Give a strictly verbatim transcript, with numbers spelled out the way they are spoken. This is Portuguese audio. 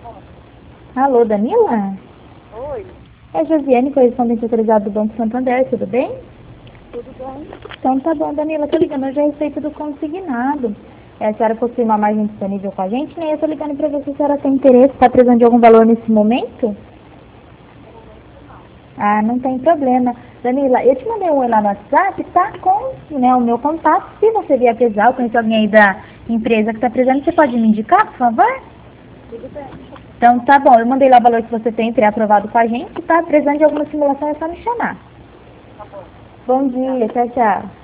Alô, Danila? Oi, É Josiane, correspondente autorizado do Banco Santander, tudo bem? tudo bem? Então tá bom, Danila, tô ligando hoje a respeito do consignado. É, a senhora possui uma margem disponível com a gente, né? Eu tô ligando pra ver se a senhora tem interesse, tá precisando de algum valor nesse momento? No momento não. Ah, não tem problema. Danila, eu te mandei um oi lá no WhatsApp, tá com, né, o meu contato. Se você vier precisar, ou conhecer alguém aí da empresa que tá precisando, você pode me indicar, por favor? Tudo bem, Então tá bom, eu mandei lá o valor que você tem pré-aprovado com a gente, tá? Precisando de alguma simulação é só me chamar. tá bom. Bom Obrigada. dia, tchau, tchau.